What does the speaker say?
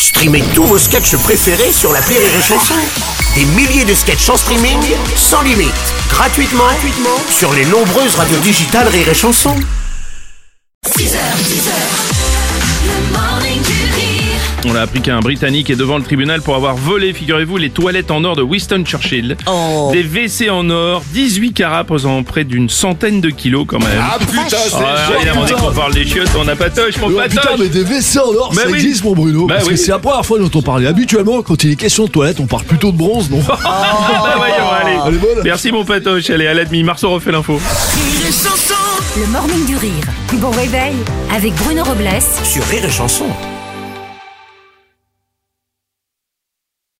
Streamez tous vos sketchs préférés sur l'appli Rire et Chanson. Des milliers de sketchs en streaming, sans limite, gratuitement sur les nombreuses radios digitales Rire et Chanson. 6h, le morning du rire. On a appris qu'un Britannique est devant le tribunal pour avoir volé, figurez-vous, les toilettes en or de Winston Churchill. Des WC en or, 18 carats pesant près d'une centaine de kilos quand même. Ah putain, c'est Évidemment, dès qu'on parle des chiottes, on n'a pas toche, mon patoche. Putain, mais des WC en or, Bah ça oui. existe, mon Bruno. Bah parce oui. que c'est la première fois dont on parlait. Habituellement, quand il est question de toilette, on parle plutôt de bronze, non? Bah voyons, allez. Elle est bonne. Merci mon patoche, allez à la demi, Marceau refait l'info. Rire et Chanson. Le morning du rire. Bon réveil avec Bruno Robles Sur Rire et Chanson.